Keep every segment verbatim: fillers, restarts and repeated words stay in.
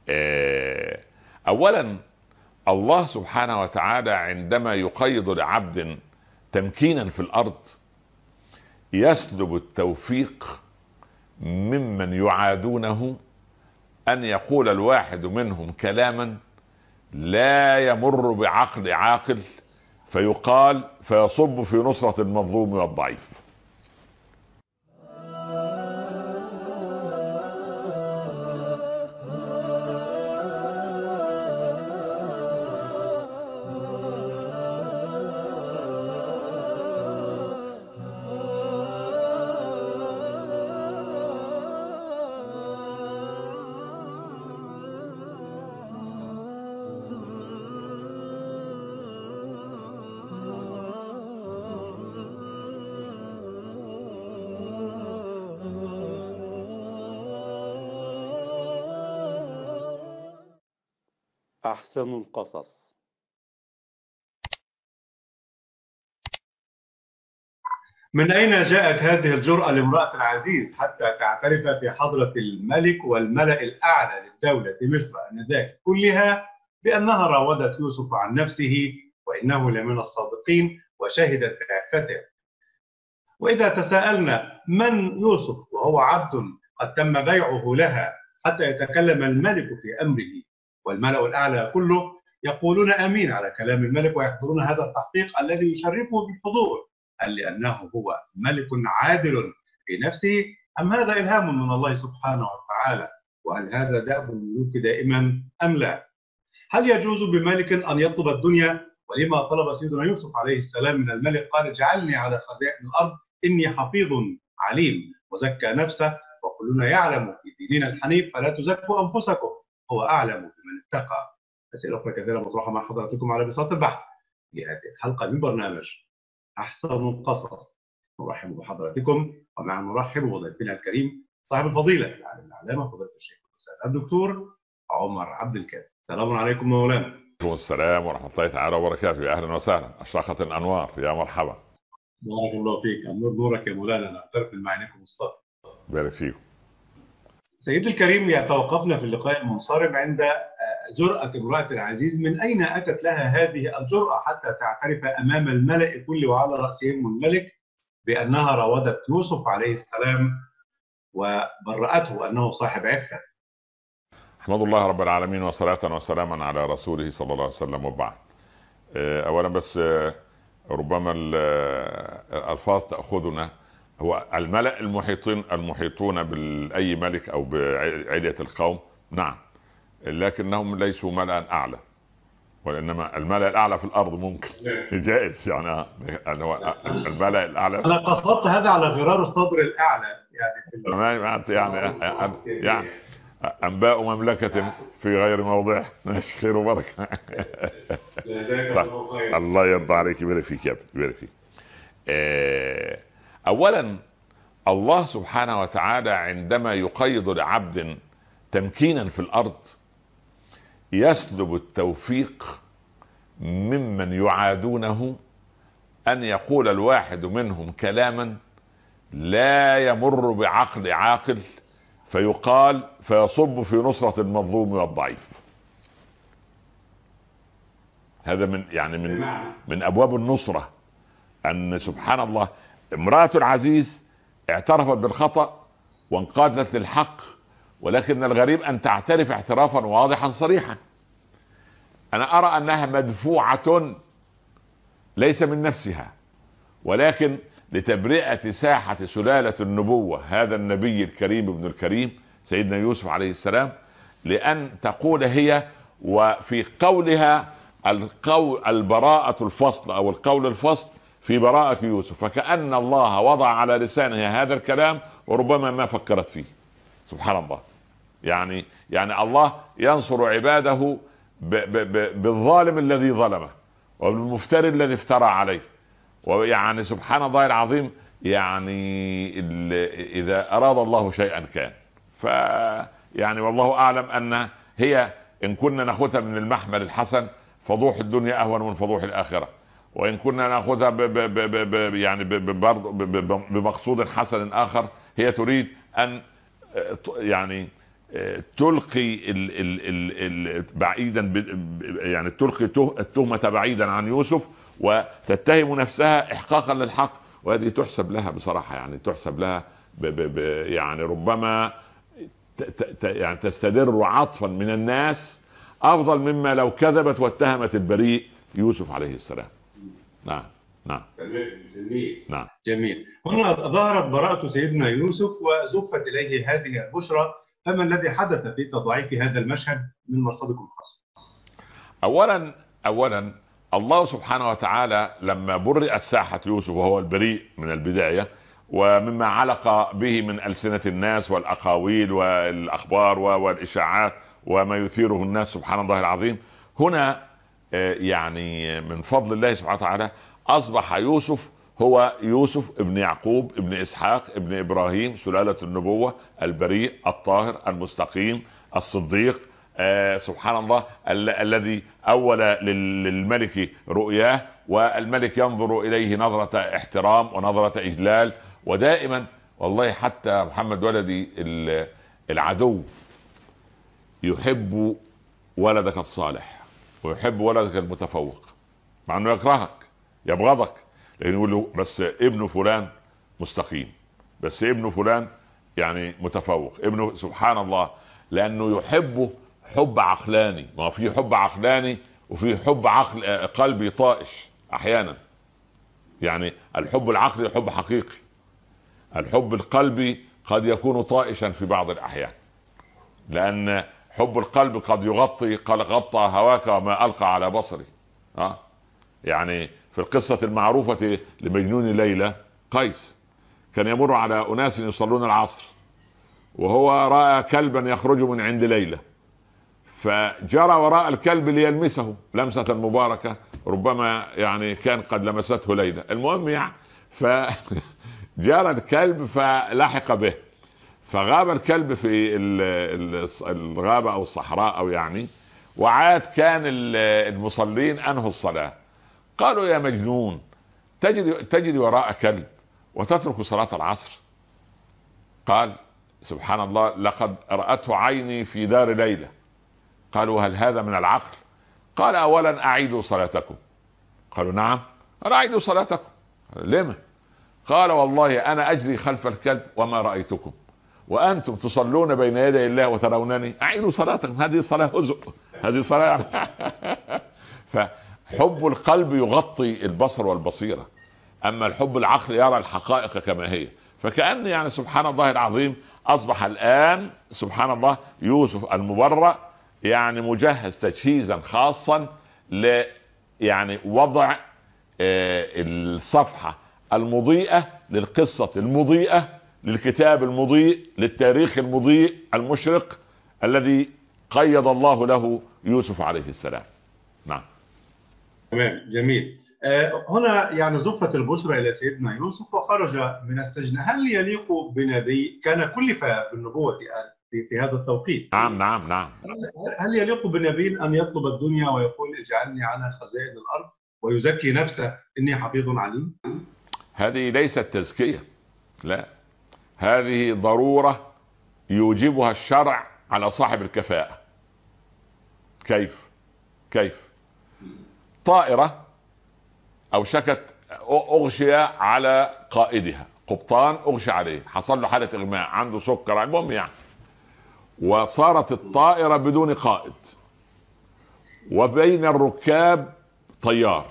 اولا الله سبحانه وتعالى عندما يقيض لعبد تمكينا في الارض يسلب التوفيق ممن يعادونه ان يقول الواحد منهم كلاما لا يمر بعقل عاقل فيقال فيصب في نصرة المظلوم والضعيف. أحسن القصص. من أين جاءت هذه الجرأة لامرأة العزيز حتى تعترف في حضرة الملك والملأ الأعلى للدولة مصر آنذاك كلها بأنها راودت يوسف عن نفسه وإنه لمن الصادقين وشهدت بعفته؟ وإذا تساءلنا من يوسف وهو عبد قد تم بيعه لها حتى يتكلم الملك في أمره والملأ الأعلى كله يقولون آمين على كلام الملك ويحضرون هذا التحقيق الذي يشرفه بالحضور، هل لأنه هو ملك عادل في نفسه أم هذا إلهام من الله سبحانه وتعالى؟ وهل هذا دأب الملوك دائما أم لا؟ هل يجوز بملك أن يطلب الدنيا؟ ولما طلب سيدنا يوسف عليه السلام من الملك قال اجعلني على خزائن الأرض إني حفيظ عليم، وزكى نفسه وكلنا يعلم في ديننا الحنيف فلا تزكوا أنفسكم هو أعلم بمن اتقى. أسئلة أخرى كثيرة مطروحة مع حضراتكم على بساط البحث في هذه الحلقة من برنامج أحسن القصص. نرحب بحضراتكم ومع نرحب بضيفنا الكريم صاحب الفضيلة العالم العلامة فضيلة الشيخ الأستاذ الدكتور عمر عبد الكافي. السلام عليكم مولانا. وعليكم السلام ورحمة الله تعالى وبركاته. يا أهلا وسهلا. أشرقت الأنوار، يا مرحبا. بارك الله فيك. النور نورك يا مولانا. نعترف بالمعينكم مصطفى. بارك فيكم. سيدي الكريم، يتوقفنا في اللقاء المنصرم عند جرأة امرأة العزيز. من أين أتت لها هذه الجرأة حتى تعترف أمام الملأ الكل وعلى رأسهم الملك بأنها راودت يوسف عليه السلام وبرأته أنه صاحب عفة؟ أحمد الله رب العالمين وصلاة وسلاما على رسوله صلى الله عليه وسلم، وبعد. أولا بس ربما الألفاظ تأخذنا، هو الملأ المحيطين المحيطون بأي ملك أو بعلية القوم، نعم، لكنهم ليسوا ملأ أعلى، وإنما الملأ الأعلى في الأرض ممكن جائز، يعني الملأ الأعلى. أنا قصدت هذا على غرار الصدر الأعلى، يعني يعني يعني أنباء مملكة في غير موضع. ماشي، خير وبركة. الله يرضى عليك، يبارك فيك يا ابني، يبارك فيك. أولا الله سبحانه وتعالى عندما يقيض لعبد تمكينا في الأرض يسلب التوفيق ممن يعادونه أن يقول الواحد منهم كلاما لا يمر بعقل عاقل فيقال فيصب في نصرة المظلوم والضعيف. هذا من يعني من من أبواب النصرة، أن سبحان الله امرأة العزيز اعترفت بالخطأ وانقادت للحق، ولكن الغريب أن تعترف اعترافا واضحا صريحا. أنا أرى أنها مدفوعة ليس من نفسها، ولكن لتبرئة ساحة سلالة النبوة هذا النبي الكريم ابن الكريم سيدنا يوسف عليه السلام، لأن تقول هي وفي قولها القول البراءة الفصل أو القول الفصل في براءة يوسف، فكأن الله وضع على لسانها هذا الكلام وربما ما فكرت فيه. سبحان الله. يعني يعني الله ينصر عباده ب ب ب بالظالم الذي ظلمه وبالمفتري الذي افترى عليه. ويعني سبحان الله العظيم، يعني إذا أراد الله شيئا كان. ف يعني والله أعلم أن هي إن كنا نأخذها من المحمل الحسن فضوح الدنيا أهون من فضوح الآخرة، وإن كنا نأخذها ب ب ب ب يعني بمقصود حسن آخر، هي تريد أن يعني تلقي ال ال ال ال بعيدا يعني تلقي التهمة بعيدا عن يوسف وتتهم نفسها إحقاقا للحق، وهذه تحسب لها بصراحة، يعني تحسب لها ب ب ب يعني ربما ت ت يعني تستدر عطفا من الناس أفضل مما لو كذبت واتهمت البريء يوسف عليه السلام. نعم نعم جميل نعم جميل. هنا ظهرت براءة سيدنا يوسف وزفت إليه هذه البشرى، فما الذي حدث في تضعيف هذا المشهد من مرصدكم الخاص؟ اولا اولا الله سبحانه وتعالى لما برئت ساحة يوسف وهو البريء من البداية، ومما علق به من ألسنة الناس والأقاويل والأخبار والإشاعات وما يثيره الناس سبحان الله العظيم، هنا يعني من فضل الله سبحانه وتعالى أصبح يوسف هو يوسف ابن يعقوب ابن إسحاق ابن إبراهيم، سلالة النبوة، البريء الطاهر المستقيم الصديق. آه سبحان الله ال الذي أول للملك رؤياه، والملك ينظر إليه نظرة احترام ونظرة إجلال. ودائما والله حتى محمد ولدي العدو يحب ولدك الصالح ويحب ولدك المتفوق، مع أنه يكرهك يبغضك، لأنه يقول له بس ابن فلان مستقيم، بس ابن فلان يعني متفوق، ابنه سبحان الله، لأنه يحبه حب عقلاني. ما في حب عقلاني وفي حب عقل قلبي طائش احيانا، يعني الحب العقلي حب حقيقي، الحب القلبي قد يكون طائشا في بعض الاحيان، لان حب القلب قد يغطي قد غطى هواك وما القى على بصري. اه يعني في القصة المعروفة لمجنون ليلى، قيس كان يمر على اناس يصلون العصر وهو رأى كلبا يخرج من عند ليلى، فجرى وراء الكلب ليلمسه لمسة مباركة، ربما يعني كان قد لمسته ليلى. المهم يعني فجرى الكلب فلحق به، فغاب الكلب في الغابة او الصحراء او يعني، وعاد كان المصلين انهوا الصلاة، قالوا يا مجنون تجد تجد وراء كلب وتترك صلاة العصر؟ قال سبحان الله لقد رأته عيني في دار ليلى. قالوا هل هذا من العقل؟ قال اولا اعيدوا صلاتكم. قالوا نعم. قال اعيدوا صلاتكم. لما؟ قال والله انا اجري خلف الكلب وما رأيتكم، وانتم تصلون بين يدي الله وترونني، اعيدوا صلاتكم. هذه صلاة هزء، هذه صلاة فحب القلب يغطي البصر والبصيرة، اما الحب العقل يرى الحقائق كما هي. فكأن يعني سبحان الله العظيم اصبح الان سبحان الله يوسف المبرأ يعني مجهز تجهيزا خاصا ل يعني وضع آه الصفحة المضيئة للقصة المضيئة للكتاب المضيء للتاريخ المضيء المشرق الذي قيض الله له يوسف عليه السلام. نعم تمام جميل. آه هنا يعني زفت البشرى إلى سيدنا يوسف وخرج من السجن. هل يليق بنبي كان كلف بالنبوة في, في هذا التوقيت؟ نعم نعم نعم هل يليق بنبي أن يطلب الدنيا ويقول اجعلني على خزائن الأرض ويزكي نفسه إني حفيظ عليم؟ هذه ليست تزكية، لا، هذه ضرورة يوجبها الشرع على صاحب الكفاءة. كيف كيف طائرة او شكت اغشي على قائدها، قبطان اغشي عليه، حصل له حالة اغماء، عنده سكر، المهم يعني، وصارت الطائرة بدون قائد وبين الركاب طيار.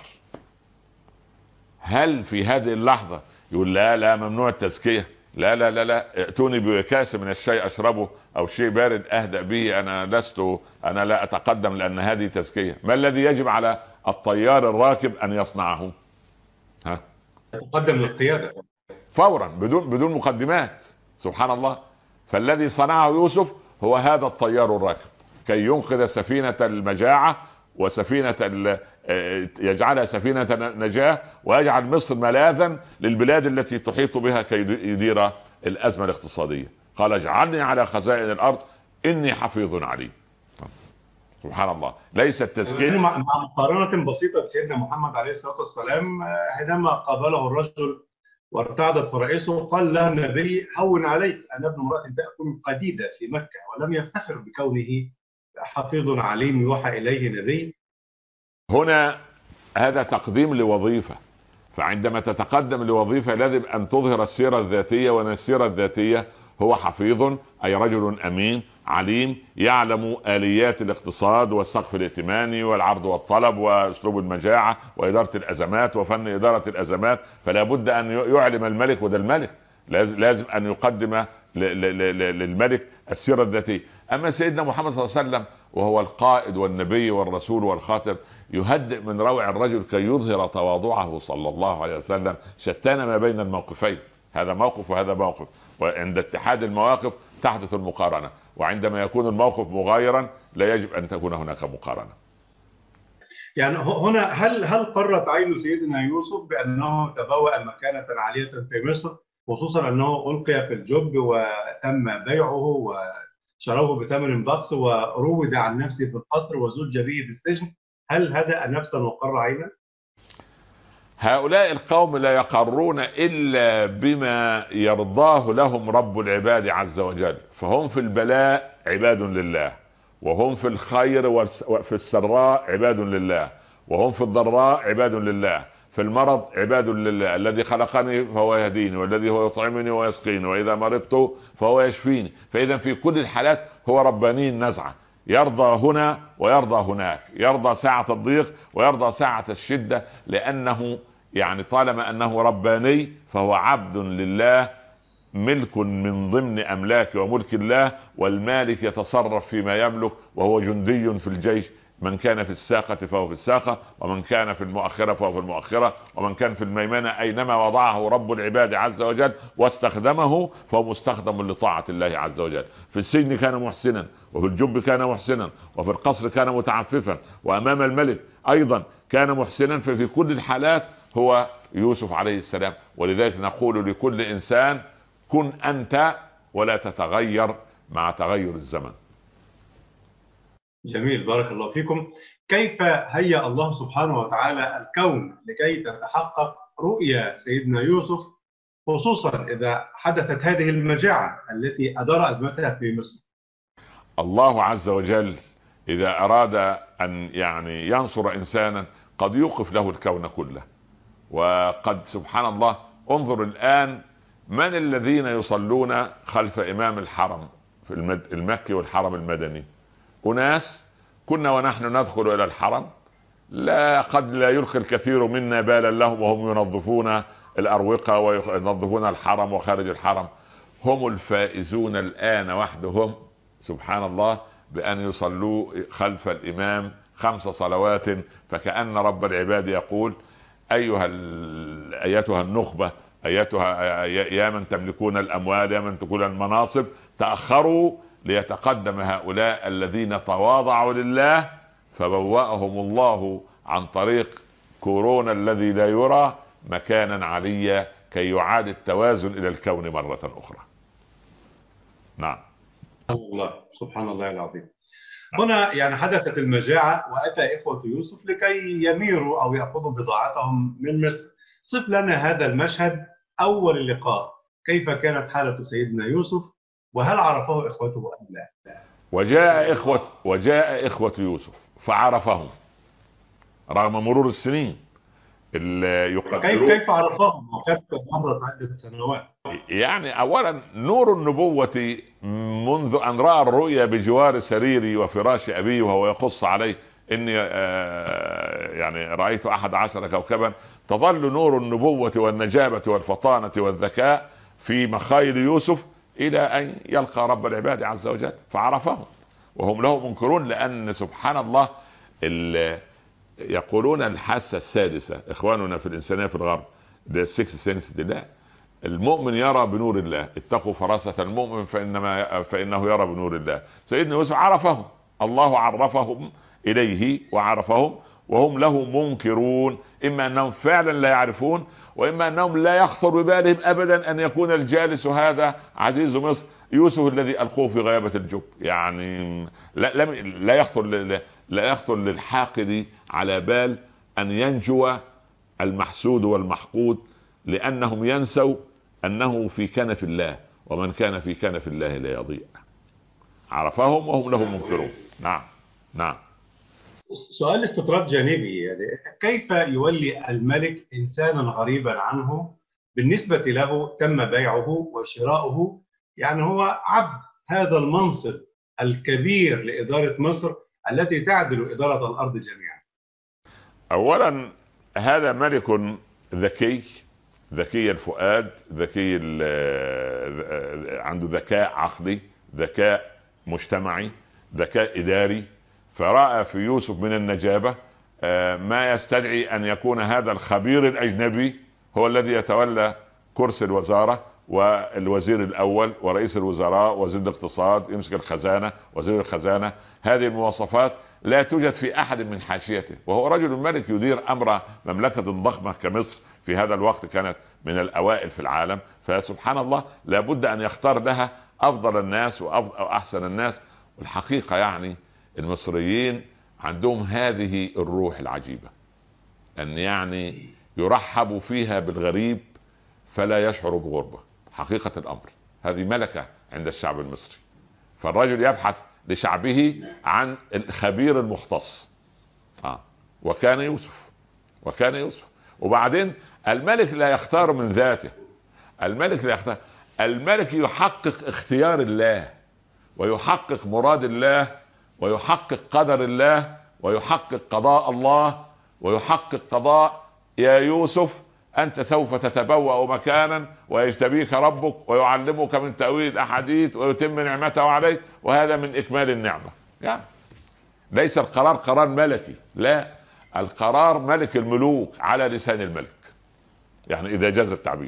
هل في هذه اللحظة يقول لا لا ممنوع التزكية، لا لا لا لا ائتوني بكاس من الشيء اشربه او شيء بارد اهدأ به، انا لست انا لا اتقدم لان هذه تزكية؟ ما الذي يجب على الطيار الراكب ان يصنعه؟ ها؟ يتقدم للقيادة فورا بدون بدون مقدمات. سبحان الله. فالذي صنعه يوسف هو هذا الطيار الراكب كي ينقذ سفينة المجاعة وسفينة يجعلها سفينة نجاة، ويجعل مصر ملاذا للبلاد التي تحيط بها كي يدير الأزمة الاقتصادية. قال اجعلني على خزائن الأرض إني حفيظ عليم. سبحان الله. ليس التزكية مع مقارنة بسيطة بسيدنا محمد عليه الصلاة والسلام حينما قابله الرجل وارتعدت فرائسه، قال لها النبي: هون عليك، أنا ابن امرأة تأكل القديدة في مكة. ولم يفتخر بكونه حفيظ عليم يوحى إليه نبي. هنا هذا تقديم لوظيفة، فعندما تتقدم لوظيفة لازم أن تظهر السيرة الذاتية، وأن السيرة الذاتية هو حفيظ، أي رجل أمين عليم يعلم آليات الاقتصاد والسقف الائتماني والعرض والطلب وأسلوب المجاعة وإدارة الأزمات وفن إدارة الأزمات. فلا بد أن يعلم الملك، وده الملك لازم أن يقدم للملك السيرة الذاتية. أما سيدنا محمد صلى الله عليه وسلم وهو القائد والنبي والرسول والخاتم، يهدئ من روع الرجل كي يظهر تواضعه صلى الله عليه وسلم. شتان ما بين الموقفين، هذا موقف وهذا موقف، وعند اتحاد المواقف تحدث المقارنة، وعندما يكون الموقف مغايرا لا يجب أن تكون هناك مقارنة. يعني هنا هل هل قرت عين سيدنا يوسف بأنه تبوأ مكانة عالية في مصر، خصوصا أنه ألقي في الجب وتم بيعه وشروه بثمن بخس وروج عن نفسه في القصر وزج به في السجن؟ هل هدأ نفسا وقر عينا؟ هؤلاء القوم لا يقرون إلا بما يرضاه لهم رب العباد عز وجل، فهم في البلاء عباد لله، وهم في الخير وفي السراء عباد لله، وهم في الضراء عباد لله، في المرض عباد لله. الذي خلقني فهو يهديني، والذي هو يطعمني ويسقيني، وإذا مرضت فهو يشفيني. فإذا في كل الحالات هو رباني النزعة، يرضى هنا ويرضى هناك، يرضى ساعة الضيق ويرضى ساعة الشدة، لأنه يعني طالما أنه رباني فهو عبد لله، ملك من ضمن أملاك وملك الله، والمالك يتصرف فيما يملك، وهو جندي في الجيش. من كان في الساقة فهو في الساقة، ومن كان في المؤخرة فهو في المؤخرة، ومن كان في الميمنة أينما وضعه رب العباد عز وجل واستخدمه فهو مستخدم لطاعة الله عز وجل. في السجن كان محسنا، وفي الجب كان محسنا، وفي القصر كان متعففا، وأمام الملك أيضا كان محسنا. ففي كل الحالات هو يوسف عليه السلام. ولذلك نقول لكل إنسان: كن أنت ولا تتغير مع تغير الزمن. جميل، بارك الله فيكم. كيف هيأ الله سبحانه وتعالى الكون لكي تتحقق رؤيا سيدنا يوسف، خصوصا إذا حدثت هذه المجاعة التي أدار أزمتها في مصر؟ الله عز وجل إذا أراد أن يعني ينصر إنسانا قد يوقف له الكون كله. وقد سبحان الله انظر الآن من الذين يصلون خلف إمام الحرم في المكي والحرم المدني؟ أناس كنا ونحن ندخل إلى الحرم لا قد لا يلقي الكثير منا بالا لهم، وهم ينظفون الأروقة وينظفون الحرم وخارج الحرم. هم الفائزون الآن وحدهم سبحان الله بأن يصلوا خلف الإمام خمس صلوات. فكأن رب العباد يقول: أيها أيتها النخبة، أيتها يا من تملكون الأموال، يا من تكون المناصب، تأخروا ليتقدم هؤلاء الذين تواضعوا لله، فبوأهم الله عن طريق كورونا الذي لا يرى مكانا عليا كي يعاد التوازن إلى الكون مرة أخرى. نعم. الله سبحان الله العظيم. هنا يعني حدثت المجاعة وأتى إخوة يوسف لكي يميروا أو يأخذوا بضاعتهم من مصر. صف لنا هذا المشهد، أول اللقاء، كيف كانت حالة سيدنا يوسف، وهل عرفه إخوته أم لا؟ وجاء إخوة وجاء إخوة يوسف فعرفهم رغم مرور السنين. كيف كيف عرفهم وقد مرت عدة سنوات؟ يعني أولا نور النبوة منذ أن رأى الرؤيا بجوار سريري وفراش أبي وهو يقص عليه إني يعني رأيت أحد عشر كوكبا، تظل نور النبوة والنجابة والفطانة والذكاء في مخايل يوسف إلى أن يلقى رب العباد عز وجل فعرفهم، وهم له منكرون. لأن سبحان الله يقولون الحاسة السادسة إخواننا في الإنسانية في الغرب، ده السكس سينس دي، لا، المؤمن يرى بنور الله، اتقوا فراسة المؤمن فإنما فإنه يرى بنور الله. سيدنا يوسف عرفهم، الله عرفهم إليه وعرفهم، وهم له منكرون، إما أنهم فعلا لا يعرفون، وإما أنهم لا يخطر ببالهم أبدا أن يكون الجالس هذا عزيز مصر يوسف الذي ألقوه في غيابة الجب. يعني لا, لا يخطر لا يخطر للحاقد على بال أن ينجو المحسود والمحقود لأنهم ينسوا أنه في كنف الله، ومن كان في كنف الله لا يضيع. عرفهم وهم له منكرون. نعم نعم. سؤال استطراد جانبي، يعني كيف يولي الملك إنسانا غريبا عنه بالنسبة له تم بيعه وشراؤه، يعني هو عبد هذا المنصب الكبير لإدارة مصر التي تعدل إدارة الأرض جميعا؟ أولا هذا ملك ذكي، ذكي الفؤاد، ذكي عنده ذكاء عقلي، ذكاء مجتمعي، ذكاء إداري، فرأى في يوسف من النجابة ما يستدعي أن يكون هذا الخبير الأجنبي هو الذي يتولى كرسي الوزارة، والوزير الأول ورئيس الوزراء وزير الاقتصاد يمسك الخزانة وزير الخزانة. هذه المواصفات لا توجد في أحد من حاشيته، وهو رجل ملك يدير أمر مملكة ضخمة كمصر في هذا الوقت كانت من الأوائل في العالم، فسبحان الله لابد أن يختار لها أفضل الناس وأحسن الناس. والحقيقة يعني المصريين عندهم هذه الروح العجيبة، أن يعني يرحب فيها بالغريب فلا يشعر بغربة. حقيقة الأمر هذه ملكة عند الشعب المصري، فالرجل يبحث لشعبه عن الخبير المختص. آه. وكان يوسف وكان يوسف وبعدين الملك لا يختار من ذاته، الملك لا يختار، الملك يحقق اختيار الله ويحقق مراد الله ويحقق قدر الله ويحقق قضاء الله ويحقق قضاء يا يوسف أنت سوف تتبوأ مكانا ويجتبيك ربك ويعلمك من تأويل الأحاديث ويتم نعمته عليك، وهذا من إكمال النعمة. يعني ليس القرار قرار ملكي، لا، القرار ملك الملوك على لسان الملك، يعني إذا جاز التعبير.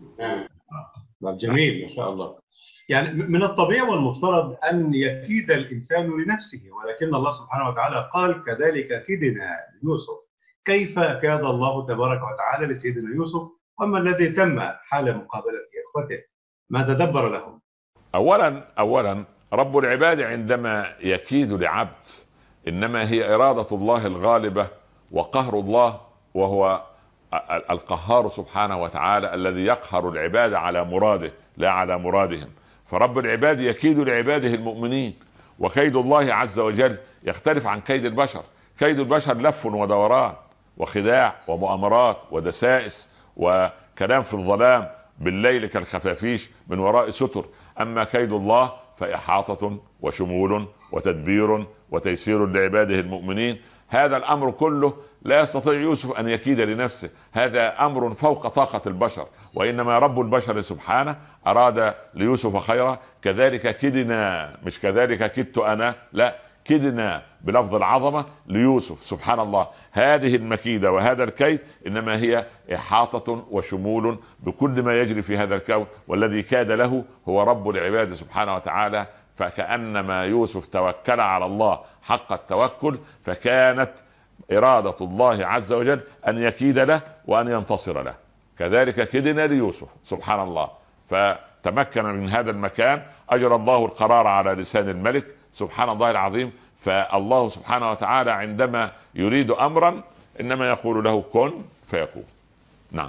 جميل ما شاء الله. يعني من الطبيعي والمفترض أن يكيد الإنسان لنفسه، ولكن الله سبحانه وتعالى قال كذلك كدنا يوسف. كيف كاد الله تبارك وتعالى لسيدنا يوسف، وما الذي تم حال مقابلة إخوته؟ ما تدبر لهم؟ أولا أولا رب العباد عندما يكيد لعبد إنما هي إرادة الله الغالبة وقهر الله، وهو القهار سبحانه وتعالى الذي يقهر العباد على مراده لا على مرادهم. فرب العباد يكيد لعباده المؤمنين، وكيد الله عز وجل يختلف عن كيد البشر. كيد البشر لف ودوران وخداع ومؤامرات ودسائس وكلام في الظلام بالليل كالخفافيش من وراء ستر. أما كيد الله فإحاطة وشمول وتدبير وتيسير لعباده المؤمنين. هذا الأمر كله لا يستطيع يوسف أن يكيد لنفسه، هذا أمر فوق طاقة البشر، وإنما رب البشر سبحانه أراد ليوسف خيرا. كذلك كدنا، مش كذلك كدت أنا، لا، كدنا بلفظ العظمة ليوسف. سبحان الله، هذه المكيدة وهذا الكيد إنما هي إحاطة وشمول بكل ما يجري في هذا الكون، والذي كاد له هو رب العباد سبحانه وتعالى. فكأنما يوسف توكل على الله حق التوكل، فكانت إرادة الله عز وجل أن يكيد له وأن ينتصر له. كذلك كدنا ليوسف سبحان الله، فتمكن من هذا المكان، أجرى الله القرار على لسان الملك سبحان الله العظيم. فالله سبحانه وتعالى عندما يريد أمرا إنما يقول له كن فيكون. نعم.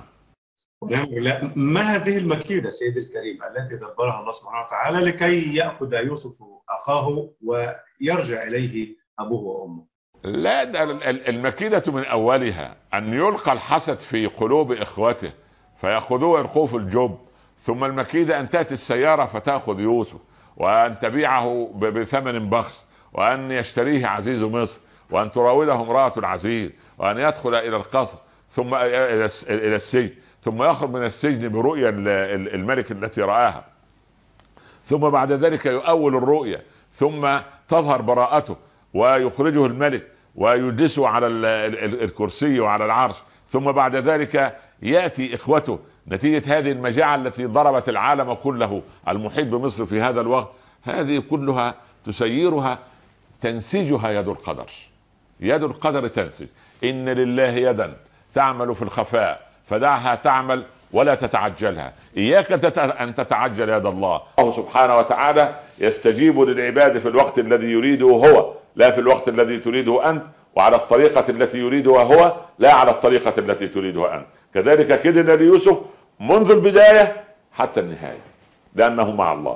ما هذه المكيدة سيد الكريم التي دبرها الله سبحانه وتعالى لكي يأخذ يوسف أخاه ويرجع إليه أبوه وأمه؟ لا، المكيدة من أولها أن يلقى الحسد في قلوب إخوته فيأخذوه ويلقوه في الجب، ثم المكيدة أن تأتي السيارة فتأخذ يوسف وأن تبيعه بثمن بخس، وأن يشتريه عزيز مصر، وأن تراوده امرأة العزيز، وأن يدخل إلى القصر ثم إلى السجن، ثم يخرج من السجن برؤيا الملك التي رآها، ثم بعد ذلك يؤول الرؤيا، ثم تظهر براءته ويخرجه الملك ويجلسه على الكرسي وعلى العرش، ثم بعد ذلك يأتي إخوته نتيجة هذه المجاعة التي ضربت العالم كله المحيط بمصر في هذا الوقت. هذه كلها تسيرها تنسجها يد القدر، يد القدر تنسج. إن لله يدا تعمل في الخفاء فدعها تعمل ولا تتعجلها، إياك أن تتعجل يد الله. الله سبحانه وتعالى يستجيب للعباد في الوقت الذي يريده هو لا في الوقت الذي تريده أنت، وعلى الطريقة التي يريدها هو لا على الطريقة التي تريدها أنت. كذلك كدنا ليوسف منذ البداية حتى النهاية لأنه مع الله.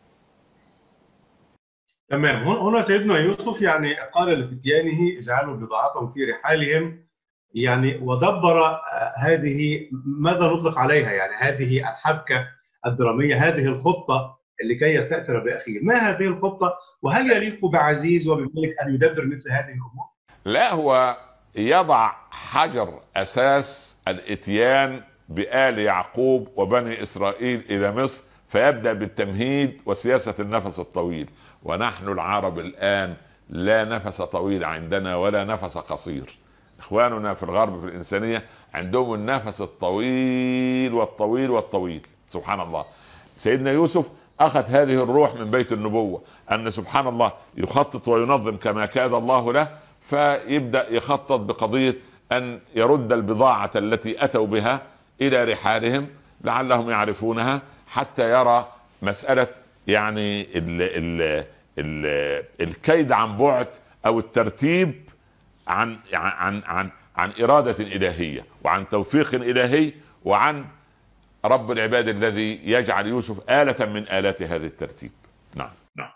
تمام. هنا سيدنا يوسف يعني قال لفتيانه اجعلوا بضاعتهم في رحالهم، يعني ودبر آه، هذه ماذا نطلق عليها، يعني هذه الحبكة الدرامية، هذه الخطة لكي يستأثر بأخيه. ما هذه الخطة؟ وهل يليق بعزيز وبملك أن يدبر مثل هذه الأمور؟ لا، هو يضع حجر أساس الإتيان بآل يعقوب وبني إسرائيل إلى مصر، فيبدأ بالتمهيد وسياسة النفس الطويل. ونحن العرب الآن لا نفس طويل عندنا ولا نفس قصير. إخواننا في الغرب في الإنسانية عندهم النفس الطويل والطويل والطويل. سبحان الله. سيدنا يوسف أخذ هذه الروح من بيت النبوة، أن سبحان الله يخطط وينظم كما كاد الله له، فيبدأ يخطط بقضية أن يرد البضاعة التي أتوا بها إلى رحالهم لعلهم يعرفونها، حتى يرى مسألة يعني ال ال ال الكيد عن بعد أو الترتيب عن عن عن عن إرادة إلهية وعن توفيق إلهي وعن رب العباد الذي يجعل يوسف آلة من آلات هذا الترتيب. نعم نعم.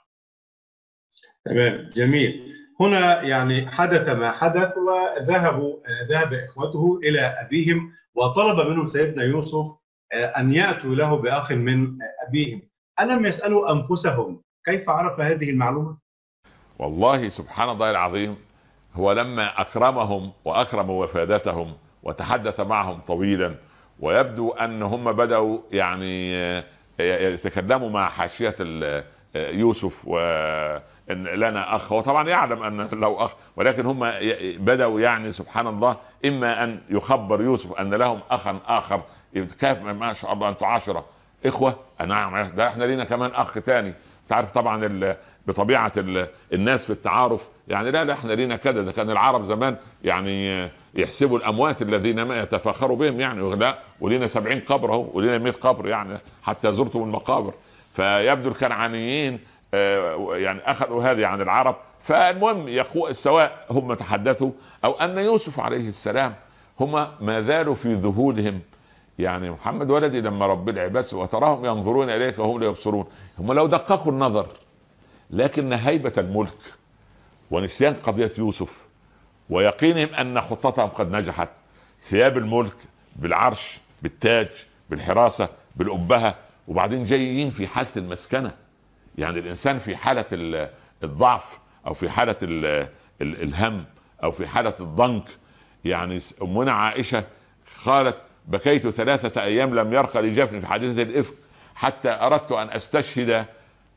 تمام، جميل. هنا يعني حدث ما حدث، وذهبوا ذهب إخوته إلى أبيهم وطلب منهم سيدنا يوسف أن يأتوا له بأخ من أبيهم. ألم يسألوا أنفسهم كيف عرف هذه المعلومة؟ والله سبحان الله العظيم، هو لما أكرمهم وأكرموا وفادتهم وتحدث معهم طويلا، ويبدو أن هم بدأوا يعني يتكلموا مع حاشية يوسف وإن لنا أخ، وطبعا يعلم أن له أخ، ولكن هم بدأوا يعني سبحان الله إما أن يخبر يوسف أن لهم أخا آخر كيف ما شاء الله أنتم عشرة إخوة، نعم ده احنا لينا كمان أخ تاني. تعرف طبعا بطبيعة الناس في التعارف يعني لا لا احنا لينا كذا. ده كان العرب زمان يعني يحسبوا الأموات الذين ما يتفاخروا بهم يعني، لا ولينا سبعين قبر اهو ولينا مئة قبر يعني حتى زرتم المقابر. فيبدو الكنعانيين يعني أخذوا هذه عن العرب. فالمهم يقول سواء هم تحدثوا أو أن يوسف عليه السلام هم ما زالوا في ذهولهم. يعني محمد ولدي لما رب العباد وتراهم ينظرون إليك وهم لا يبصرون، هم لو دققوا النظر، لكن هيبة الملك ونسيان قضية يوسف ويقينهم أن خطتهم قد نجحت، ثياب الملك بالعرش بالتاج بالحراسة بالأبهة، وبعدين جايين في حالة المسكنة. يعني الإنسان في حالة الضعف أو في حالة الهم أو في حالة الضنك. يعني أمنا عائشة قالت بكيت ثلاثة أيام لم يرقى لجفن في حادثة الإفك حتى أردت أن أستشهد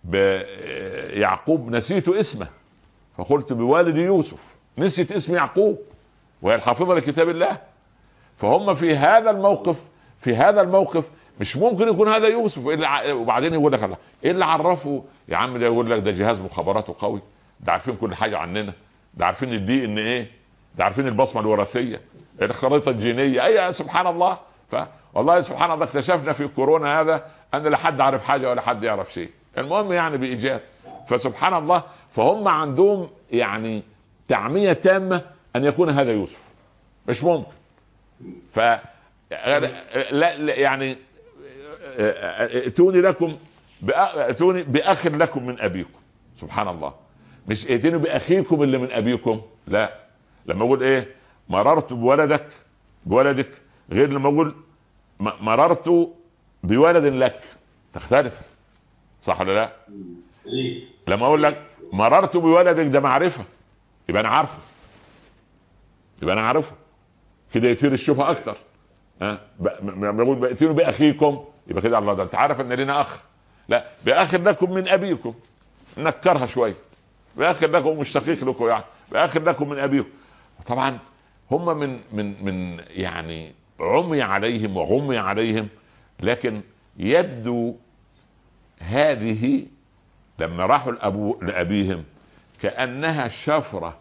بيعقوب نسيت اسمه فقلت بوالد يوسف، نسيت اسم يعقوب وهي الحافظة لكتاب الله. فهم في هذا الموقف في هذا الموقف مش ممكن يكون هذا يوسف. وبعدين يقول لك الله ايه اللي عرفه يا عم؟ ده يقول لك ده جهاز مخابراته قوي، ده عارفين كل حاجة عننا، ده عارفين الدي ان ايه، ده عارفين البصمة الوراثية، الخريطة الجينية. اي سبحان الله. فوالله سبحان الله اكتشفنا في كورونا هذا ان لا حد عارف حاجة ولا حد يعرف شيء. المهم يعني بإيجاز. فسبحان الله، فهم عندهم يعني تعمية تامة ان يكون هذا يوسف، مش ممكن. ف لا يعني ائتوني لكم ائتوني باخ لكم من ابيكم. سبحان الله، مش ائتوني باخيكم اللي من ابيكم، لا. لما اقول ايه مررت بولدك بولدك غير لما اقول مررت بولد لك، تختلف، صح ولا لا؟ لما اقول لك مررت بولدك ده معرفة، يبقى انا عارفه، يبقى انا عارفه كده يثير الشبهة اكتر. ها لما اقول ائتوني باخيكم يبقى كده الله ده انت عارف ان لنا اخ. لا، باخ لكم من ابيكم نكرها شويه، باخ لكم مش شقيق لكم يعني، باخ لكم من ابيكم. طبعا هم من من من يعني عمي عليهم وغمي عليهم، لكن يبدو هذه لما راحوا الابو لابيهم كانها شفره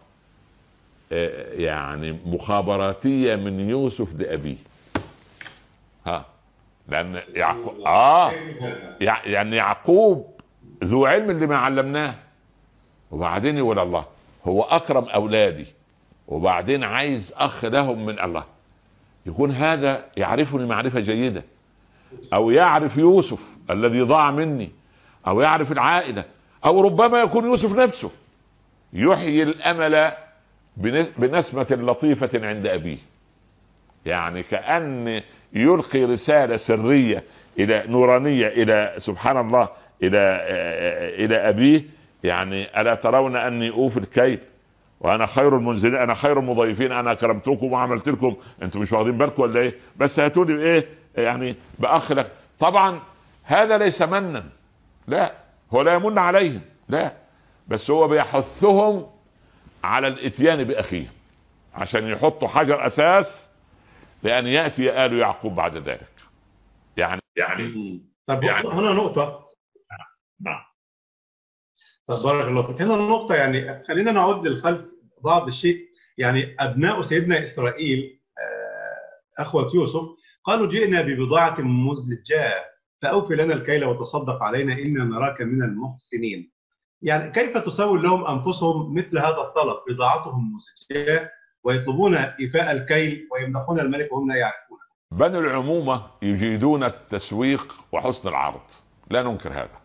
يعني مخابراتيه من يوسف لابيه. ها لان يعقوب اه يعني يعقوب ذو علم اللي ما علمناه، وبعدين يقول الله هو اكرم اولادي وبعدين عايز اخ لهم من الله. يكون هذا يعرفني معرفة جيدة، او يعرف يوسف الذي ضاع مني، او يعرف العائلة، او ربما يكون يوسف نفسه يحيي الامل بنسمة لطيفة عند ابيه. يعني كأن يلقي رسالة سرية الى نورانية الى سبحان الله الى الى ابيه. يعني الا ترون اني اوفي الكيل وانا خير المنزلين، انا خير المضيفين، انا كرمتكم وعملت لكم، انتم مش واخدين بالكم ولا ايه؟ بس هاتولي ايه يعني باخ لك. طبعا هذا ليس منا، لا، هو لا يمن عليهم، لا، بس هو بيحثهم على الاتيان باخيه عشان يحطوا حجر اساس لان ياتي آل يعقوب بعد ذلك. يعني يعني طب يعني هنا نقطة. نعم. طب بارك الله فيك. هنا النقطة، يعني خلينا نعود للخلف بعض الشيء. يعني أبناء سيدنا إسرائيل آه، أخوة يوسف قالوا جئنا ببضاعة مزجاة فأوفي لنا الكيل وتصدق علينا إنا نراك من المحسنين. يعني كيف تسول لهم أنفسهم مثل هذا الطلب؟ بضاعتهم مزجاة ويطلبون إيفاء الكيل ويمدحون الملك وهم لا يعرفون. بني العمومة يجيدون التسويق وحسن العرض، لا ننكر هذا.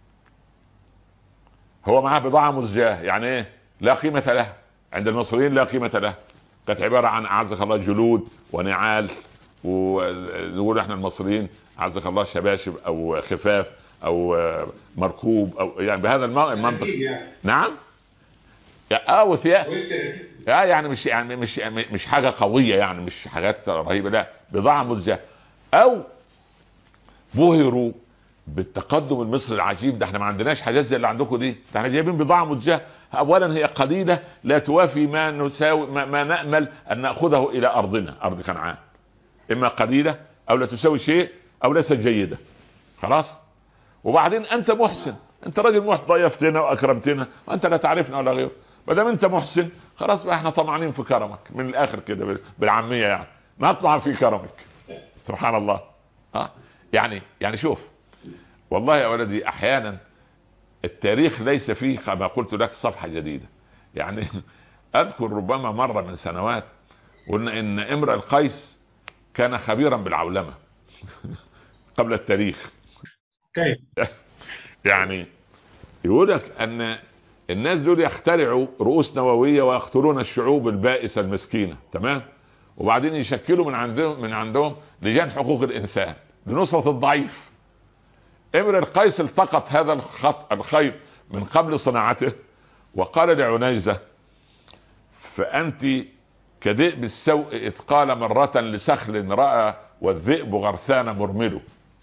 هو معاه بضاعة مزجاة، يعني ايه؟ لا قيمة لها عند المصريين، لا قيمة لها. كانت عبارة عن اعزك الله جلود ونعال، ونقول احنا المصريين اعزك الله شباشب او خفاف او مركوب او يعني بهذا المنطق. يعني. نعم. اه وثياب. اه يعني مش يعني مش مش حاجة قوية، يعني مش حاجات رهيبة، لا، بضاعة مزجاة. او بهروا بالتقدم المصري العجيب ده، احنا ما عندناش حاجات زي اللي عندكم دي، احنا جايبين بضاعة مزجاة. اولا هي قليلة لا توافي ما نساوي ما, ما نأمل ان نأخذه الى ارضنا، ارض كنعان. اما قليلة او لا تساوي شيء او ليست جيدة، خلاص. وبعدين انت محسن، انت راجل محسن، ضيفتنا واكرمتنا وانت لا تعرفنا ولا غيره. ما دام انت محسن خلاص بقى احنا طمعانين في كرمك، من الاخر كده بالعامية يعني، نطمع في كرمك. سبحان الله. ها يعني يعني شوف، والله يا ولدي احيانا التاريخ ليس فيه كما قلت لك صفحة جديدة. يعني اذكر ربما مرة من سنوات قلنا ان امرؤ القيس كان خبيرا بالعولمة قبل التاريخ. كيف؟ يعني يقول لك ان الناس دول يخترعوا رؤوس نووية ويقتلون الشعوب البائسة المسكينة، تمام، وبعدين يشكلوا من عندهم من عندهم لجان حقوق الانسان لنصرة الضعيف. امرؤ القيس التقط هذا الخط الخيط من قبل صناعته وقال لعنيزة: فأنت كذئب السوء إذ قال مرة لسخل رأى والذئب غرثان مرمله.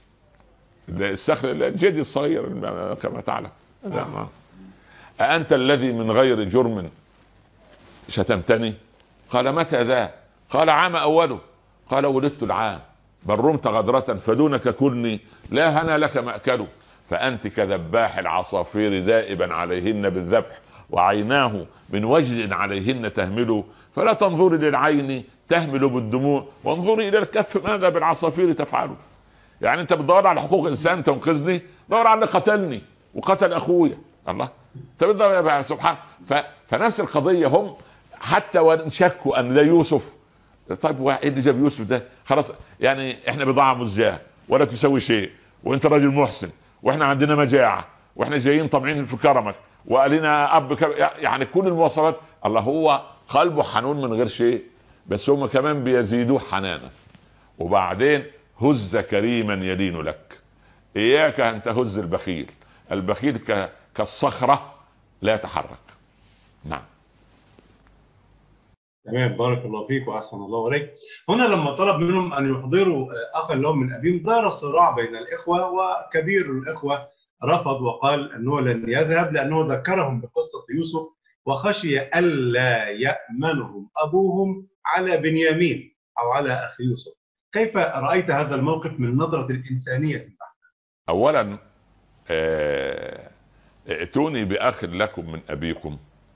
السخل الجدي الصغير كما تعلم. أأنت الذي من غير جرم شتمتني؟ قال: متى ذا؟ قال: عام أوله. قال: ولدت العام، بل رمت غدرة فدونك كلني لا هنا لك مأكله. فأنت كذباح العصافير ذائبا عليهن بالذبح وعيناه من وجد عليهن تهمل. فلا تنظري للعين تهمل بالدموع وانظري إلى الكف ماذا بالعصافير تفعله. يعني انت بتدور على حقوق انسان تنقذني، دور على اللي قتلني وقتل اخويا. الله، انت بتدور سبحان. فنفس القضية هم حتى وان شكوا ان لا يوسف. طيب واحد اللي جاب يوسف ده خلاص، يعني احنا بضاعة مزجاة ولا تسوي شيء، وانت راجل محسن، واحنا عندنا مجاعة، واحنا جايين طمعين في كرمك، وقالنا اب كر... يعني كل المواصفات. الله هو قلبه حنون من غير شيء، بس هم كمان بيزيدوه حنانا. وبعدين هز كريما يلين لك، اياك ان تهز البخيل. البخيل ك... كالصخرة لا يتحرك. نعم. تمام، بارك الله فيك واحسن الله اليك. هنا لما طلب منهم ان يحضروا اخا لهم من ابيهم دار الصراع بين الاخوه، وكبير الاخوه رفض وقال انه لن يذهب لانه ذكرهم بقصه يوسف وخشي الا يامنهم ابوهم على بنيامين او على اخي يوسف. كيف رايت هذا الموقف من نظره الانسانيه؟ اولا ائتوني باخ لكم من ابيكم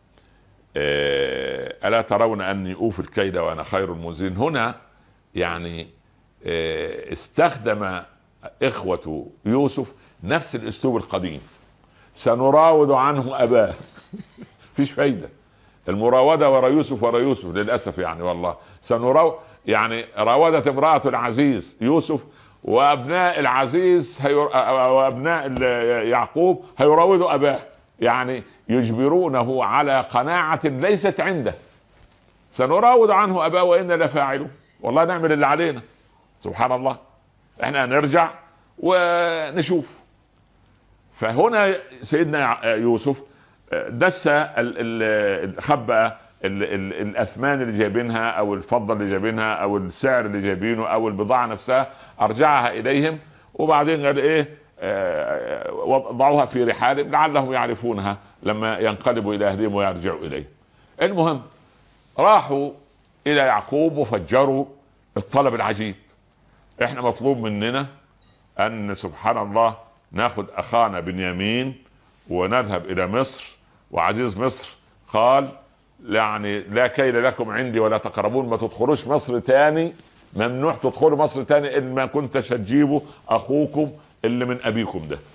ألا ترون أني أوفي الكيد وأنا خير المنزلين. هنا يعني استخدم إخوة يوسف نفس الأسلوب القديم: سنراود عنه أباه. فيش فايدة. المراودة ورا يوسف ورا يوسف للأسف يعني. والله سنراو يعني راودت امرأة العزيز يوسف، وأبناء العزيز هير... وأبناء يعقوب هيراودوا أباه، يعني يجبرونه على قناعة ليست عنده. سنراود عنه أباه وإنا لفاعله، والله نعمل اللي علينا. سبحان الله. احنا نرجع ونشوف. فهنا سيدنا يوسف دس خبأ الاثمان اللي جايبينها او الفضه اللي جايبينها او السعر اللي جايبينه او البضاعه نفسها، ارجعها اليهم، وبعدين قال ايه آه وضعوها في رحالهم لعلهم يعرفونها لما ينقلبوا الى اهلهم ويرجعوا اليه. المهم راحوا الى يعقوب وفجروا الطلب العجيب. احنا مطلوب مننا ان سبحان الله ناخذ اخانا بنيامين ونذهب الى مصر، وعزيز مصر قال يعني لا كيل لكم عندي ولا تقربون، ما تدخلوش مصر تاني، ممنوع تدخلوا مصر تاني إن ما كنت تجيبوا اخوكم اللي من ابيكم ده.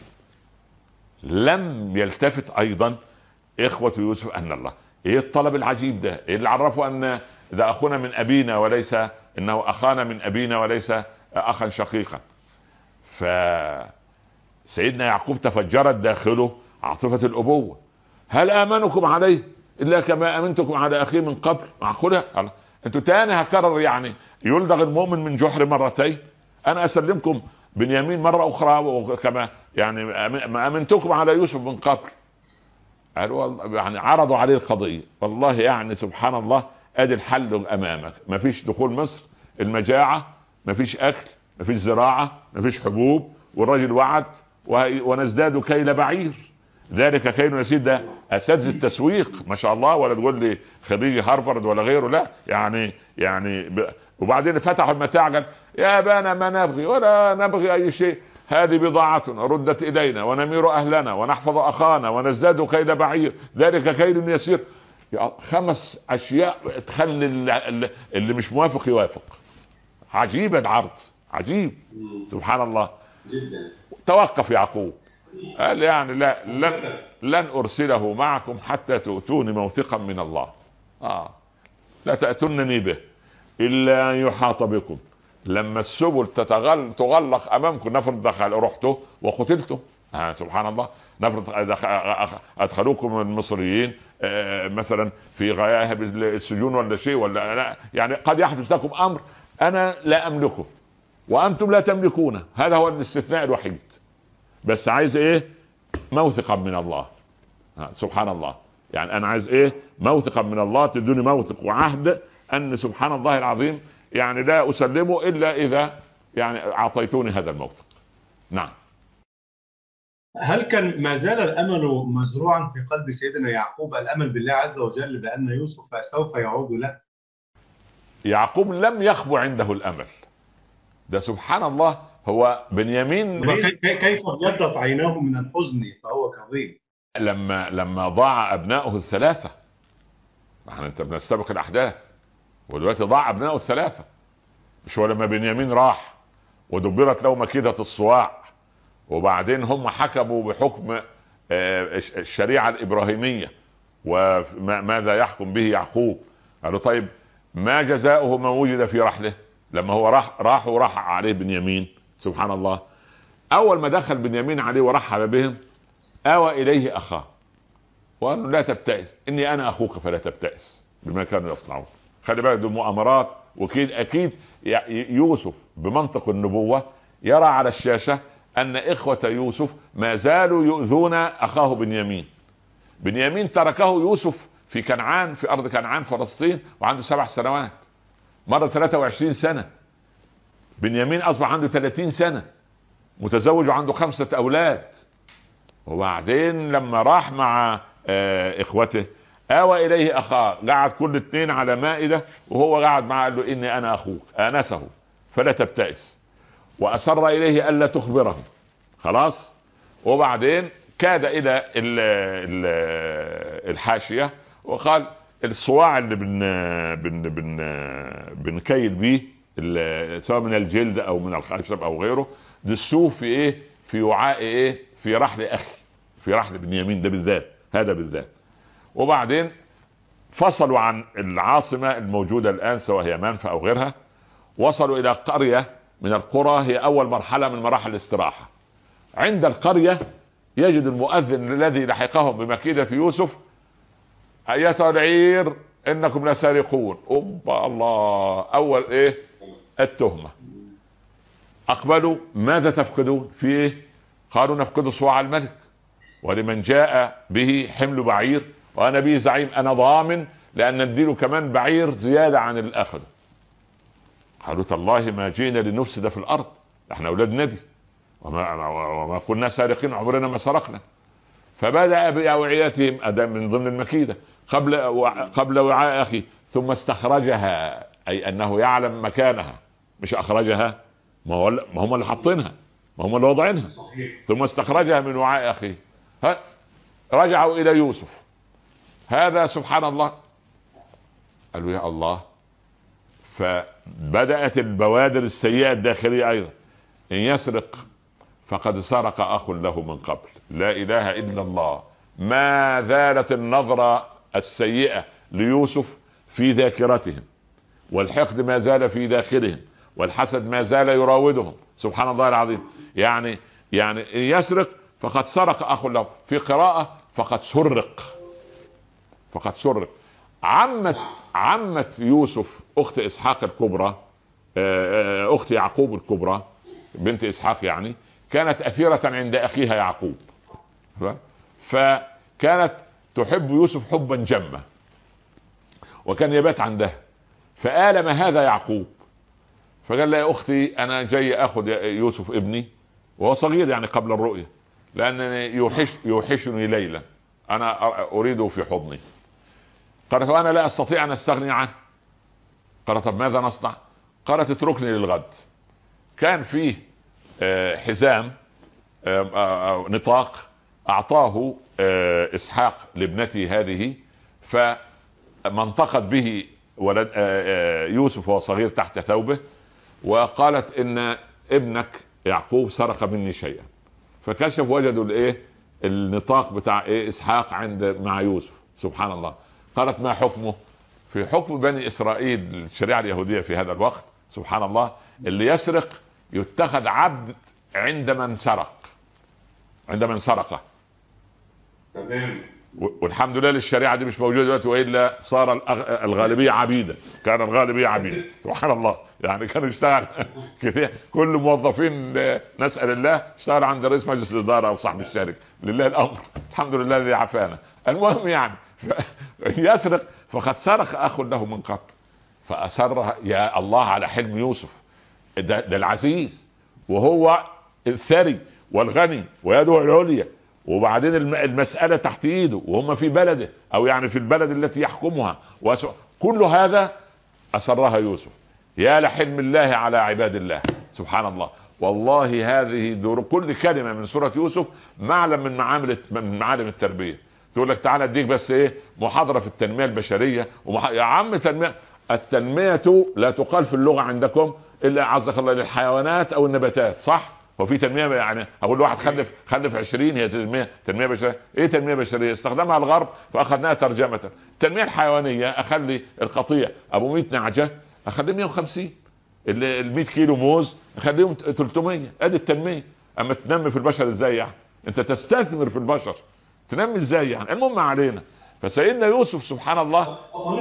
لم يلتفت ايضا اخوة يوسف ان الله ايه الطلب العجيب ده، ايه اللي عرفوا ان ده اخونا من ابينا وليس انه اخانا من ابينا وليس اخا شقيقا. فسيدنا يعقوب تفجرت داخله عاطفة الابوة. هل امنكم عليه الا كما امنتكم على اخيه من قبل؟ معقولة انتوا تاني هكرر يعني يلدغ المؤمن من جحر مرتين؟ انا اسلمكم بنيامين مرة اخرى كما يعني ما امنتكم على يوسف من قبل. قالوا يعني عرضوا عليه القضية. والله يعني سبحان الله ادي الحل امامك، مفيش دخول مصر، المجاعة، مفيش اكل، مفيش زراعة، مفيش حبوب، والراجل وعد ونزداد كيل بعير، ذلك كيل يسير. ده اساتذه التسويق ما شاء الله، ولا تقول لي خريج هارفارد ولا غيره، لا يعني يعني ب... وبعدين فتحوا المتاع قال يا ابانا ما نبغي ولا نبغي اي شيء، هذه بضاعتنا ردت الينا ونمير اهلنا ونحفظ اخانا ونزداد كيل بعير، ذلك كيل يسير. خمس اشياء تخلي اللي, اللي مش موافق يوافق. عجيب العرض، عجيب سبحان الله. توقف يعقوب قال يعني لا لن, لن ارسله معكم حتى تؤتوني موثقا من الله. آه. لا تأتونني به الا ان يحاط بكم. لما السبل تتغل تغلق امامكم، نفرض دخل رحته وقتلته، آه سبحان الله، نفرض ادخلوكم المصريين آه مثلا في غياهب السجون ولا شيء، ولا لا يعني قد يحدث لكم امر انا لا املكه وانتم لا تملكونه. هذا هو الاستثناء الوحيد. بس عايز ايه؟ موثقا من الله. سبحان الله. يعني انا عايز ايه؟ موثقا من الله، تدوني موثق وعهد ان سبحان الله العظيم يعني لا اسلمه الا اذا يعني اعطيتوني هذا الموثق. نعم. هل كان ما زال الامل مزروعا في قلب سيدنا يعقوب، الامل بالله عز وجل بان يوسف سوف يعود له؟ يعقوب لم يخبو عنده الامل ده سبحان الله. هو بنيامين كيف ابيضت عيناه من الحزن فهو كظيم لما لما ضاع ابنائه الثلاثه. احنا انت بنستبق الاحداث، ودلوقتي ضاع ابنائه الثلاثه. مش هو لما بنيامين راح ودبرت له مكيدة الصواع، وبعدين هم حكموا بحكم الشريعة الإبراهيمية وماذا يحكم به يعقوب؟ قالوا طيب ما جزاؤه من وجد في رحله؟ لما هو راح راح وراح عليه بنيامين سبحان الله. اول ما دخل بنيامين عليه ورحب بهم اوى اليه اخاه وقال لا تبتئس اني انا اخوك فلا تبتئس بما كانوا يصنعون. خلي بالك دي مؤامرات، وكيد اكيد يوسف بمنطق النبوة يرى على الشاشة ان اخوة يوسف ما زالوا يؤذون اخاه بنيامين. بنيامين تركه يوسف في كنعان، في ارض كنعان فلسطين، وعنده سبع سنوات، مرة ثلاثة وعشرين سنة. بنيامين اصبح عنده ثلاثين سنة، متزوج وعنده خمسة اولاد. وبعدين لما راح مع آه اخوته اوى اليه اخاه، قعد كل اثنين على مائدة وهو قعد معه قال له اني انا اخوك انسه فلا تبتئس، واصر اليه الا تخبره خلاص. وبعدين كاد الى ال ال الحاشية وقال الصواع اللي بن بن بن بنكيل بيه سواء من الجلد او من الخشب او غيره، دسوه في ايه؟ في وعاء ايه؟ في رحل اخي، في رحل بنيامين ده بالذات، هذا بالذات. وبعدين فصلوا عن العاصمة الموجودة الآن سواء هي منفى أو غيرها، وصلوا إلى قرية من القرى هي أول مرحلة من مراحل الاستراحة. عند القرية يجد المؤذن الذي لحقهم بمكيدة يوسف: أيتها العير إنكم لسارقون. أوبا الله، أول إيه؟ التهمة. أقبلوا: ماذا تفقدون؟ في إيه؟ قالوا: نفقد صواع الملك، ولمن جاء به حمل بعير، وأنا به زعيم، أنا ضامن لأن نديله كمان بعير زيادة عن الأخذ. قالوا: تالله ما جينا لنفسد في الأرض، احنا أولاد نبي وما, وما كنا سارقين، عمرنا ما سرقنا. فبدأ بأوعيتهم أدام من ضمن المكيدة قبل قبل وعاء أخي، ثم استخرجها، أي أنه يعلم مكانها، مش أخرجها، ما هم اللي حاطينها، ما هم اللي وضعينها. ثم استخرجها من وعاء أخي. رجعوا إلى يوسف: هذا سبحان الله. قالوا: يا الله. فبدأت البوادر السيئة الداخلية أيضا: إن يسرق فقد سرق أخ له من قبل. لا إله إلا الله. ما زالت النظرة السيئة ليوسف في ذاكرتهم، والحقد ما زال في داخلهم، والحسد ما زال يراودهم. سبحان الله العظيم. يعني يعني إن يسرق فقد سرق أخ له، في قراءة فقد سرق، فقد سرق. عمت عمت يوسف أخت إسحاق الكبرى، أخت يعقوب الكبرى بنت إسحاق، يعني كانت أثيرة عند أخيها يعقوب، فكانت تحب يوسف حبا جما، وكان يبات عندها. فآلم هذا يعقوب، فقال لها: يا أختي أنا جاي أخذ يوسف ابني وهو صغير، يعني قبل الرؤية، لأنني يوحش يوحشني ليلة، أنا أريده في حضني. قالت: وأنا لا أستطيع أن أستغني عنه. قالت: طب ماذا نصنع؟ قالت: اتركني للغد. كان فيه حزام نطاق أعطاه إسحاق لابنته هذه، فمنطقت به ولد يوسف وهو صغير تحت ثوبه، وقالت: إن ابنك يعقوب سرق مني شيئا. فكشف وجدوا الايه النطاق بتاع ايه إسحاق عند مع يوسف. سبحان الله. قالت: ما حكمه؟ في حكم بني إسرائيل الشريعة اليهودية في هذا الوقت، سبحان الله، اللي يسرق يتخذ عبد عند من سرق، عند من سرقه. تمام. والحمد لله الشريعة دي مش موجودة دلوقتي، وإلا صار الغالبية عبيدة. كان الغالبية عبيدة، سبحان الله. يعني كانوا يشتغل كثير، كل موظفين نسأل الله اشتغل عند رئيس مجلس الإدارة أو صاحب الشركة، لله الأمر، الحمد لله الذي عافانا. المهم يعني يسرق فقد سرق أخ له من قبل، فأسرها. يا الله على حلم يوسف، ده, ده العزيز وهو الثري والغني ويده العليا، وبعدين المسألة تحت ايده وهم في بلده، او يعني في البلد التي يحكمها، كل هذا أسرها يوسف. يا لحلم الله على عباد الله، سبحان الله. والله هذه دور كل كلمة من سورة يوسف معلم من معامل من معالم التربية. تقول لك تعالى اديك بس ايه محاضرة في التنمية البشرية ومح... يا عم تنمية، التنمية لا تقال في اللغة عندكم الا عزك الله للحيوانات او النباتات، صح؟ وفي تنمية، يعني اقول له واحد خلف خلف عشرين، هي تنمية تنمية بشرية. ايه تنمية بشرية؟ استخدمها الغرب فاخذناها ترجمة. التنمية الحيوانية اخلي القطيع ابو مئة نعجة اخليه مئة وخمسين، ال مئة كيلو موز اخليهم ثلاثمئة. ادي التنمية. اما تنمي في البشر ازاي؟ يعني انت تستثمر في البشر، تنمي ازاي يعني؟ المهم علينا. فسيدنا يوسف سبحان الله.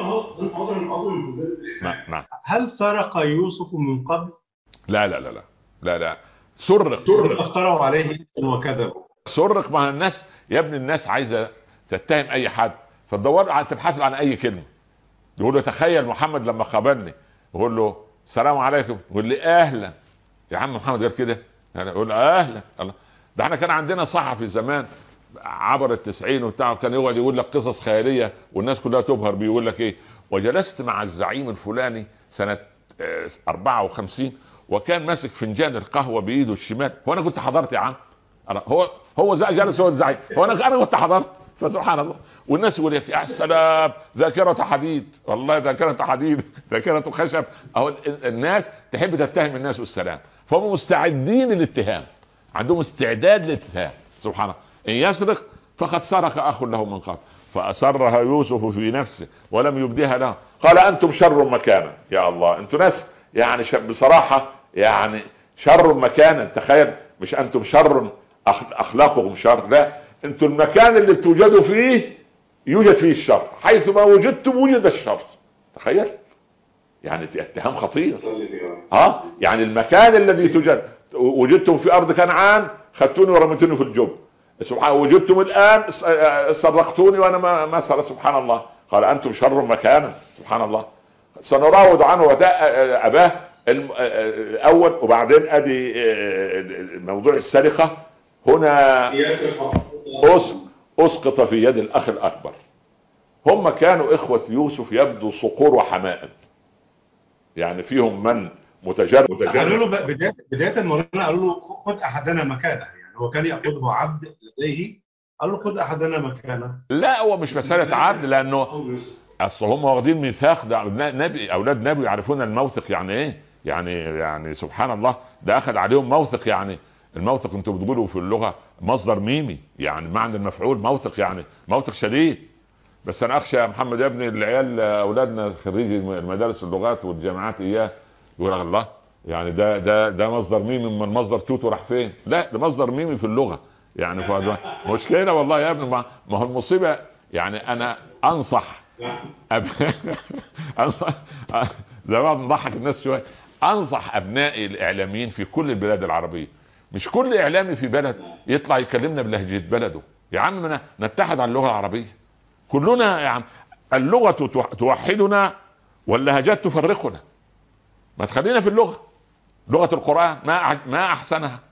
نعم. هل سرق يوسف من قبل؟ لا لا لا لا لا لا سرق. سرق افتروا عليه وكذبوا. سرق. مع الناس يا ابن الناس عايزه تتهم اي حد، فتدور تبحث عن اي كلمه. يقول له تخيل محمد لما قابلني يقول له السلام عليكم، يقول لي اهلا. يا عم محمد قال كده؟ يعني يقول له اهلا. الله، ده احنا كان عندنا صحفي زمان عبر التسعين وبتاع، كان يقعد يقول لك قصص خياليه والناس كلها تبهر بيه. يقول لك ايه؟ وجلست مع الزعيم الفلاني سنه أربعة وخمسين وكان ماسك فنجان القهوه بايده الشمال. هو انا كنت حضرت يا عم؟ أنا هو هو جالس هو الزعيم، هو انا انا كنت حضرت. فسبحان الله. والناس يقول لك يا سلام ذاكره حديد. والله ذاكره حديد، ذاكره خشب. اهو الناس تحب تتهم الناس والسلام، فهم مستعدين للاتهام، عندهم استعداد للاتهام. سبحان الله. ان يسرق فقد سرق اخ له من قبل. فأسرها يوسف في نفسه ولم يبدها له قال أنتم شر مكانا. يا الله، أنتم ناس يعني بصراحة يعني شر مكانا. تخيل، مش أنتم شر أخلاقكم شر، لا، أنتم المكان اللي بتوجدوا فيه يوجد فيه الشر، حيث ما وجدتم وجد الشر. تخيل، يعني اتهام خطير. ها يعني المكان الذي توجد، وجدتم في أرض كنعان خدتوني ورميتوني في الجب، سبحان، وجدتم الآن سرقتوني وأنا ما ما سرقت، سبحان الله. قال أنتم شر مكانا، سبحان الله. سنراود عنه وده أباه الأول. وبعدين أدي موضوع السرقة هنا أسقط في يد الأخ الأكبر. هم كانوا إخوة يوسف يبدو صقور وحمائم، يعني فيهم من متجرد متجرد قالوا له بداية بداية مولانا، قالوا له خذ أحدنا مكانه، يعني هو كان يأخذه عبد لديه، قال له خذ أحدنا مكانه. لا، هو مش مسألة عبد، لأنه أصل هم واخدين ميثاق، ده نبي، أولاد نبي يعرفون الموثق يعني إيه، يعني يعني سبحان الله، ده أخذ عليهم موثق. يعني الموثق أنتوا بتقولوا في اللغة مصدر ميمي، يعني معنى المفعول موثق، يعني موثق شديد. بس أنا أخشى يا محمد يا ابني العيال أولادنا خريجي المدارس اللغات والجامعات إياه يقول الله، يعني ده ده ده مصدر ميمي، من مصدر توتو راح فين؟ لا، ده مصدر ميمي في اللغة. يعني مشكلة والله يا ابني، ما هو المصيبة. يعني أنا أنصح أب... أنصح زي ما نضحك الناس شوية، أنصح أبنائي الإعلاميين في كل البلاد العربية، مش كل إعلامي في بلد يطلع يكلمنا بلهجة بلده. يا عم نتحد على اللغة العربية كلنا، يعني اللغة توحدنا واللهجات تفرقنا. ما تخلينا في اللغة، لغة القرآن ما ما أحسنها.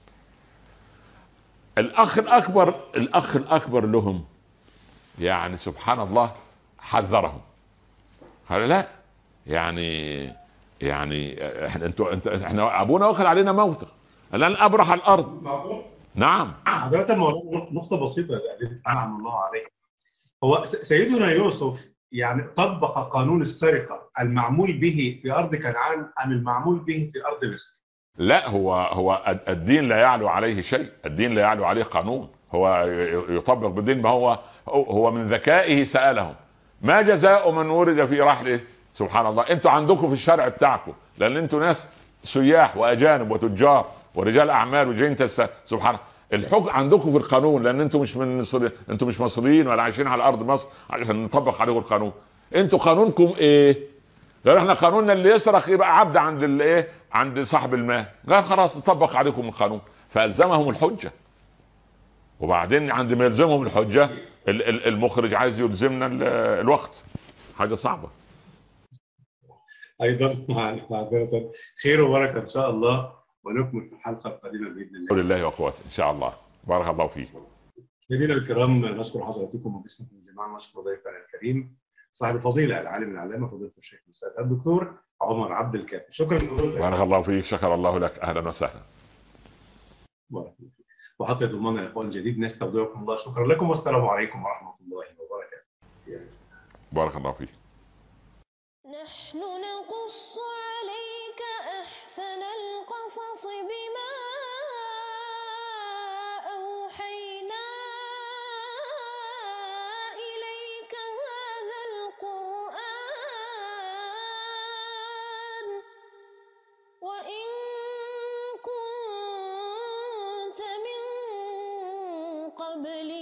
الأخ الأكبر الأخ الأكبر لهم يعني سبحان الله حذرهم، قال لا، يعني يعني احنا انتوا انت احنا ابونا واخد علينا موثق لن ابرح الارض. نعم حضرتك نقطة بسيطة أنعم الله عليك. هو سيدنا يوسف يعني طبق قانون السرقة المعمول به في أرض كنعان أم المعمول به في أرض مصر؟ لا، هو هو الدين لا يعلو عليه شيء، الدين لا يعلو عليه قانون، هو يطبق بالدين. ما هو هو من ذكائه سألهم ما جزاء من ورد في رحله. سبحان الله، انتوا عندكم في الشرع بتاعكم، لان انتوا ناس سياح واجانب وتجار ورجال اعمال وجايين تست... سبحان الله، الحكم عندكم في القانون، لان انتوا مش من مصر، انتوا مش مصريين ولا عايشين على ارض مصر عشان نطبق عليكم القانون. انتوا قانونكم ايه؟ قال احنا قانوننا اللي يسرق يبقى عبد عند الايه، عند صاحب المال. قال خلاص نطبق عليكم القانون، فالزمهم الحجه. وبعدين عند ما يلزمهم الحجه المخرج عايز يلزمنا الوقت، حاجه صعبه. ايضا مع خير وبركه ان شاء الله، ونكمل في الحلقه القادمه باذن الله. لله وقوته ان شاء الله. بارك الله فيك. مشاهدينا الكرام، نشكر حضراتكم وباسمكم جميعا، نشكر ضيفنا الكريم صاحب الفضيله العالم العلامه فضيله الشيخ الاستاذ الدكتور عمر عبد الكافي. شكرا لك. بارك الله فيك، شكر الله لك، اهلا وسهلا. بارك الله فيك. وحتى ضمن لقاء جديد نستودعكم الله. شكرا لكم والسلام عليكم ورحمه الله وبركاته. بارك الله فيك. نحن نقص عليك أحسن القصص بما أوحينا إليك هذا القرآن وإن كنت من قبله